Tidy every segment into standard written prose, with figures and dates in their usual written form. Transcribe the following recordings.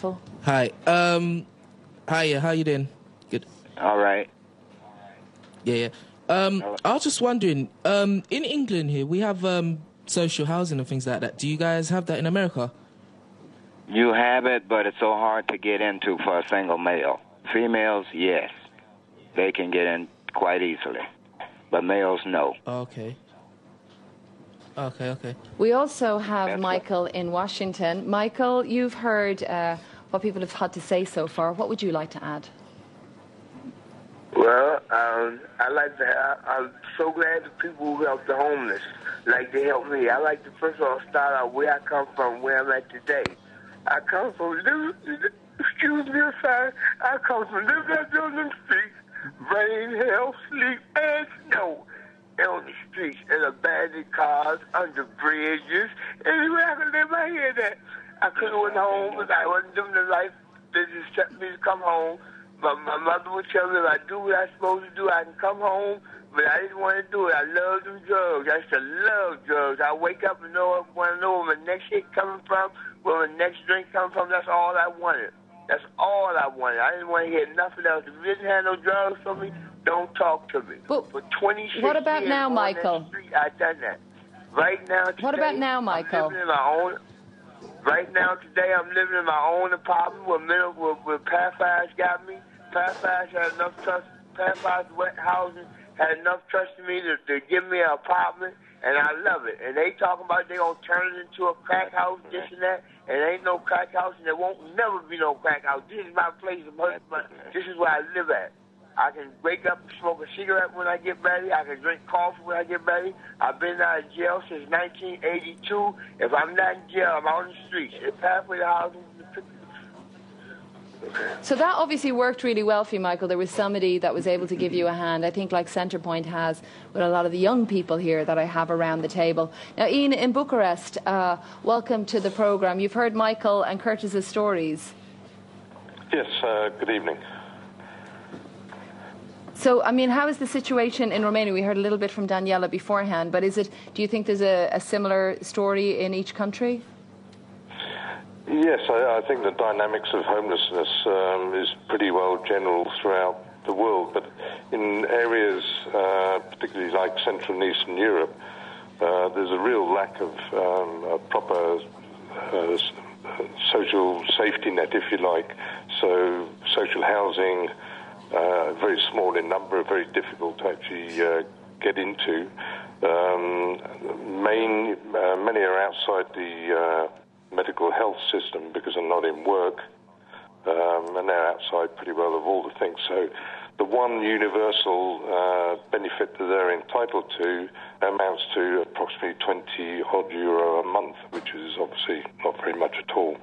Raffle. Hi. Hiya, how you doing? Good. All right. Yeah. I was just wondering, in England here, we have social housing and things like that. Do you guys have that in America? You have it, but it's so hard to get into for a single male. Females, yes. They can get in quite easily. But males, no. Okay. We also have Michael in Washington. Michael, you've heard what people have had to say so far. What would you like to add? Well, I'm so glad the people who help the homeless, like they help me. I like to first of all start out where I come from, where I'm at today. I come from excuse me, sorry. I come from living on the streets, rain, hail, sleet, and snow. On the streets, in abandoned cars, under bridges, anywhere I could live, I hear that. I couldn't went home because I wasn't doing the life. They just set me to come home. But my mother would tell me if I do what I'm supposed to do, I can come home. But I didn't want to do it. I love them drugs. I used to love drugs. I wake up and want to know where my next hit coming from, where my next drink coming from. That's all I wanted. That's all I wanted. I didn't want to hear nothing else. If you didn't have no drugs for me, don't talk to me. But for 26 what about years now, on Michael? that street, I done that. Right now, today, What about now, Michael? I'm living in my own. Right now, today, I'm living in my own apartment where Pathfire's got me. Pathfire's had enough trust. Pathfire's wet housing had enough trust in me to give me an apartment, and I love it. And they talking about they gonna turn it into a crack house, this and that. And there ain't no crack house, and there won't never be no crack house. This is my place. This is where I live at. I can wake up and smoke a cigarette when I get ready. I can drink coffee when I get ready. I've been out of jail since 1982. If I'm not in jail, I'm out on the streets. It's halfway to housing. So that obviously worked really well for you, Michael. There was somebody that was able to give you a hand, I think like Centrepoint has with a lot of the young people here that I have around the table. Now, Ian, in Bucharest, welcome to the programme. You've heard Michael and Curtis's stories. Yes, good evening. So, I mean, how is the situation in Romania? We heard a little bit from Daniela beforehand, but do you think there's a similar story in each country? Yes, I think the dynamics of homelessness is pretty well general throughout the world, but in areas, particularly like Central and Eastern Europe, there's a real lack of a proper social safety net, if you like. So social housing, very small in number, very difficult to actually get into. Many are outside the medical health system because they're not in work, and they're outside pretty well of all the things. So the one universal benefit that they're entitled to amounts to approximately €20 a month, which is obviously not very much at all.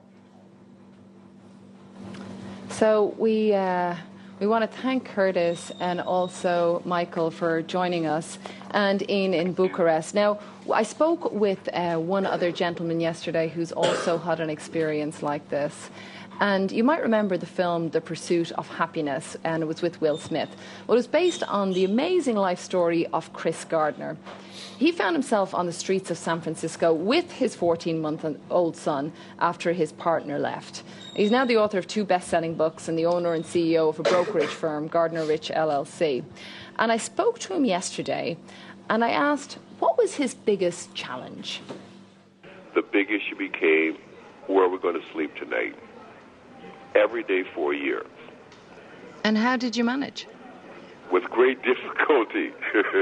So we want to thank Curtis and also Michael for joining us, and Ian in Bucharest. Now, I spoke with one other gentleman yesterday who's also had an experience like this. And you might remember the film The Pursuit of Happiness, and it was with Will Smith. Well, it was based on the amazing life story of Chris Gardner. He found himself on the streets of San Francisco with his 14-month-old son after his partner left. He's now the author of 2 best-selling books and the owner and CEO of a brokerage firm, Gardner Rich LLC. And I spoke to him yesterday, and I asked, what was his biggest challenge? The big issue became, where are we going to sleep tonight? Every day for a year. And how did you manage? With great difficulty.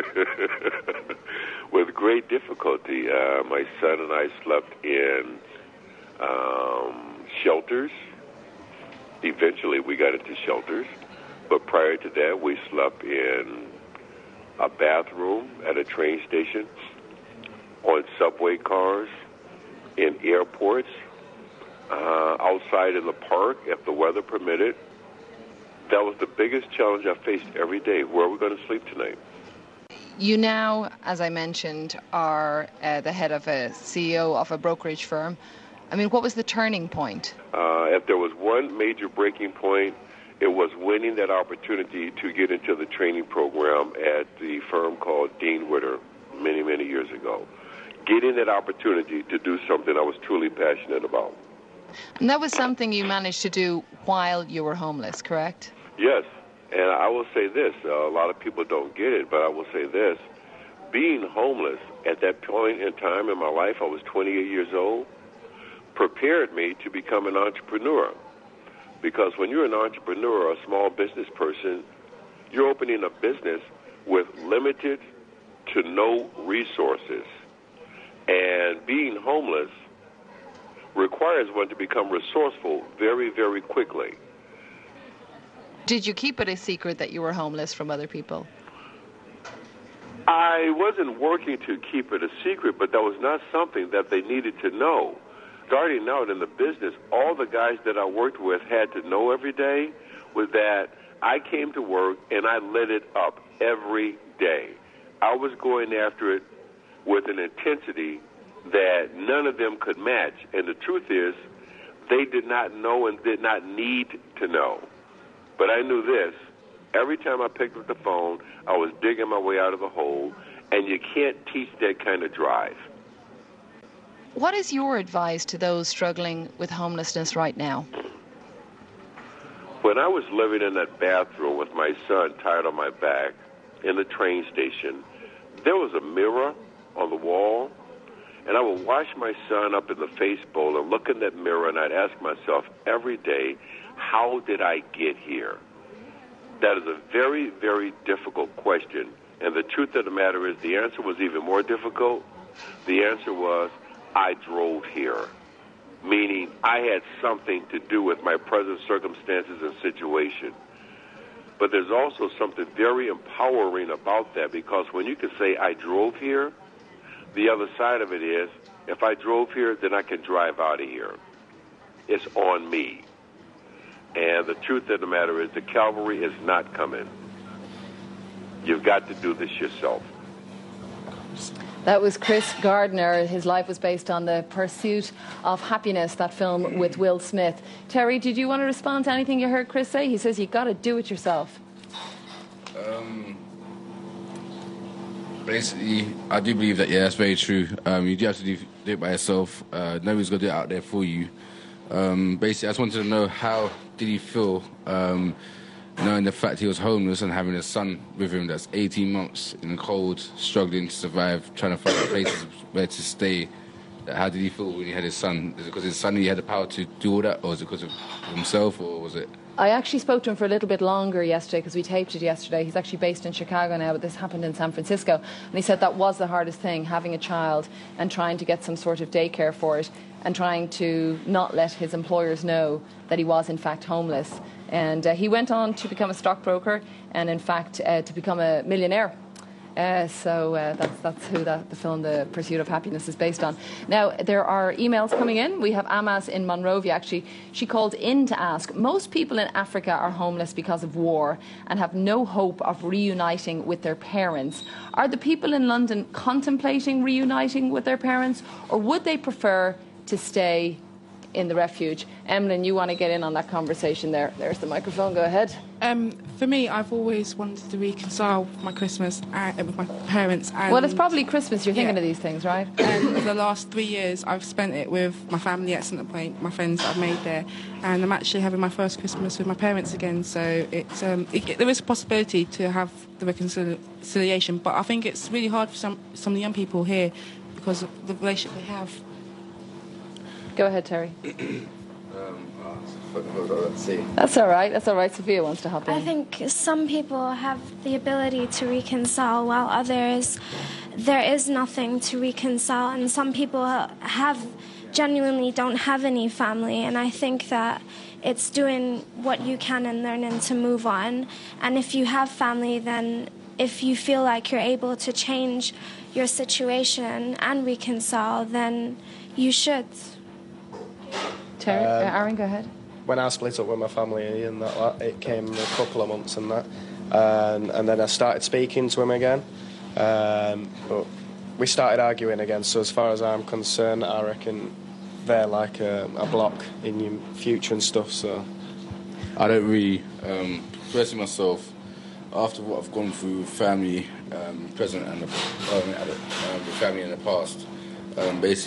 With great difficulty. My son and I slept in shelters. Eventually we got into shelters. But prior to that, we slept in a bathroom at a train station, on subway cars, in airports, outside in the park if the weather permitted. That was the biggest challenge I faced every day. Where are we going to sleep tonight? You now, as I mentioned, are the head of a CEO of a brokerage firm. I mean, what was the turning point? If there was one major breaking point, it was winning that opportunity to get into the training program at the firm called Dean Witter many, many years ago. Getting that opportunity to do something I was truly passionate about. And that was something you managed to do while you were homeless, correct? Yes, and I will say this. A lot of people don't get it, but I will say this. Being homeless at that point in time in my life, I was 28 years old, prepared me to become an entrepreneur. Because when you're an entrepreneur or a small business person, you're opening a business with limited to no resources. And being homeless requires one to become resourceful very, very quickly. Did you keep it a secret that you were homeless from other people? I wasn't working to keep it a secret, but that was not something that they needed to know. Starting out in the business, all the guys that I worked with had to know every day was that I came to work and I lit it up every day. I was going after it with an intensity that none of them could match. And the truth is, they did not know and did not need to know. But I knew this. Every time I picked up the phone, I was digging my way out of a hole, and you can't teach that kind of drive. What is your advice to those struggling with homelessness right now? When I was living in that bathroom with my son tied on my back in the train station, there was a mirror on the wall, and I would wash my son up in the face bowl and look in that mirror, and I'd ask myself every day, how did I get here? That is a very, very difficult question. And the truth of the matter is the answer was even more difficult. The answer was, I drove here, meaning I had something to do with my present circumstances and situation. But there's also something very empowering about that, because when you can say, I drove here, the other side of it is, if I drove here, then I can drive out of here. It's on me. And the truth of the matter is the cavalry is not coming. You've got to do this yourself. That was Chris Gardner. His life was based on The Pursuit of Happiness, that film with Will Smith. Terry, did you want to respond to anything you heard Chris say? He says you've got to do it yourself. Basically, I do believe that, yeah, that's very true. You do have to do it by yourself. Nobody's going to do it out there for you. Basically, I just wanted to know, how did he feel knowing the fact he was homeless and having a son with him that's 18 months in the cold, struggling to survive, trying to find places where to stay? How did he feel when he had his son? Is it because his son he had the power to do all that, or is it because of himself, or was it? I actually spoke to him for a little bit longer yesterday because we taped it yesterday. He's actually based in Chicago now, but this happened in San Francisco. And he said that was the hardest thing, having a child and trying to get some sort of daycare for it and trying to not let his employers know that he was in fact homeless. And he went on to become a stockbroker and in fact to become a millionaire. So that's who the film The Pursuit of Happiness is based on. Now, there are emails coming in. We have Amas in Monrovia, actually. She called in to ask, most people in Africa are homeless because of war and have no hope of reuniting with their parents. Are the people in London contemplating reuniting with their parents, or would they prefer to stay in the refuge? Emlyn, you want to get in on that conversation there. There's the microphone. Go ahead. For me, I've always wanted to reconcile my Christmas with my parents. And well, it's probably Christmas you're thinking of these things, right? For the last 3 years, I've spent it with my family at Centre Point, my friends that I've made there, and I'm actually having my first Christmas with my parents again. So it's there is a possibility to have the reconciliation, but I think it's really hard for some of the young people here because of the relationship they have. Go ahead, Terry. That's all right. That's all right. Sophia wants to hop in. I think some people have the ability to reconcile, while others, there is nothing to reconcile. And some people genuinely don't have any family. And I think that it's doing what you can and learning to move on. And if you have family, then if you feel like you're able to change your situation and reconcile, then you should. Terry, Aaron, go ahead. When I split up with my family and that, it came a couple of months and that, and then I started speaking to him again, but we started arguing again. So as far as I'm concerned, I reckon they're like a block in your future and stuff. So I don't really, personally myself, after what I've gone through with family, present and with family in the past, basically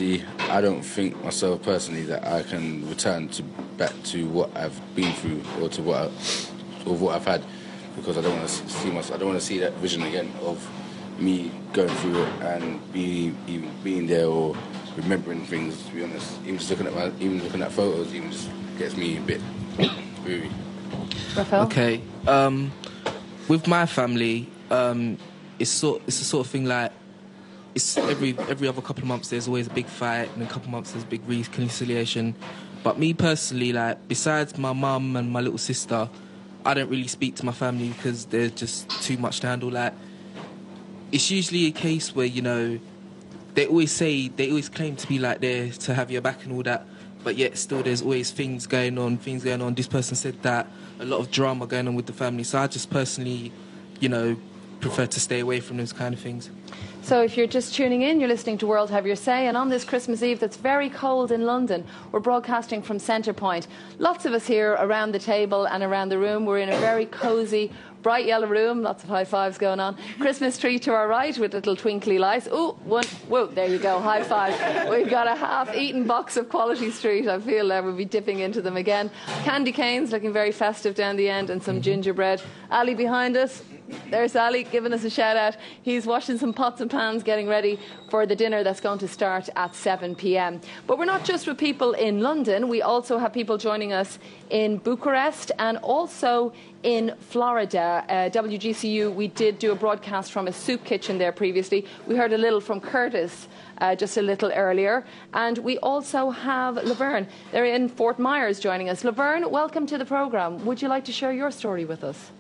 I don't think myself personally that I can return back to what I've been through or to what I've had, because I don't want to I don't want to see that vision again of me going through it and being there or remembering things. To be honest, even looking at photos, even just gets me a bit weary. Raphael? Okay. With my family, it's the sort of thing like, it's every other couple of months there's always a big fight, and a couple of months there's a big reconciliation. But me personally, like, besides my mum and my little sister, I don't really speak to my family because they're just too much to handle. Like, it's usually a case where, you know, they always claim to be like there to have your back and all that, but yet still there's always things going on. This person said that, a lot of drama going on with the family. So I just personally, you know, prefer to stay away from those kind of things. So if you're just tuning in, you're listening to World Have Your Say, and on this Christmas Eve that's very cold in London, we're broadcasting from Centre Point. Lots of us here around the table and around the room. We're in a very cosy, bright yellow room, lots of high fives going on. Christmas tree to our right with little twinkly lights. Ooh, one, whoa, there you go, high five. We've got a half-eaten box of Quality Street. I feel we'll be dipping into them again. Candy canes looking very festive down the end, and some gingerbread. Ali behind us. There's Ali giving us a shout out. He's washing some pots and pans, getting ready for the dinner that's going to start at 7 p.m. But we're not just with people in London. We also have people joining us in Bucharest and also in Florida. WGCU, we did do a broadcast from a soup kitchen there previously. We heard a little from Curtis just a little earlier. And we also have Laverne. They're in Fort Myers joining us. Laverne, welcome to the programme. Would you like to share your story with us?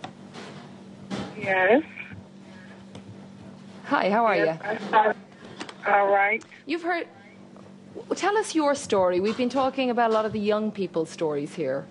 Yes. Hi, how are you? All right. You've heard... Tell us your story. We've been talking about a lot of the young people's stories here.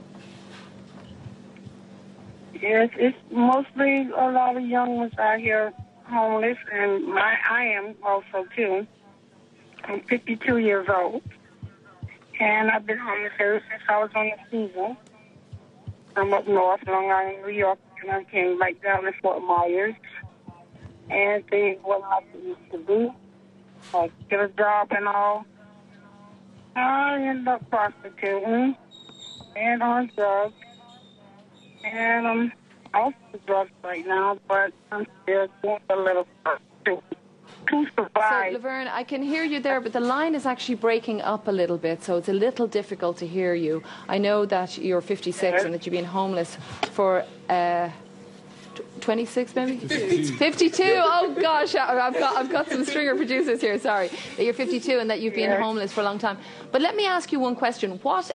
Yes, it's mostly a lot of young ones out here homeless, and I am also, too. I'm 52 years old, and I've been homeless ever since I was on the season. I'm up north, Long Island, New York, and I came right down to Fort Myers. And things were like it used to be. Like, get a job and all. I ended up prostituting and on drugs. And I'm off the drugs right now, but I'm still doing a little to survive. So, Laverne, I can hear you there, but the line is actually breaking up a little bit, so it's a little difficult to hear you. I know that you're 56 and that you've been homeless for 26 maybe? 52. Oh gosh, I've got some stringer producers here, sorry. That you're 52 and that you've been homeless for a long time. But let me ask you one question. What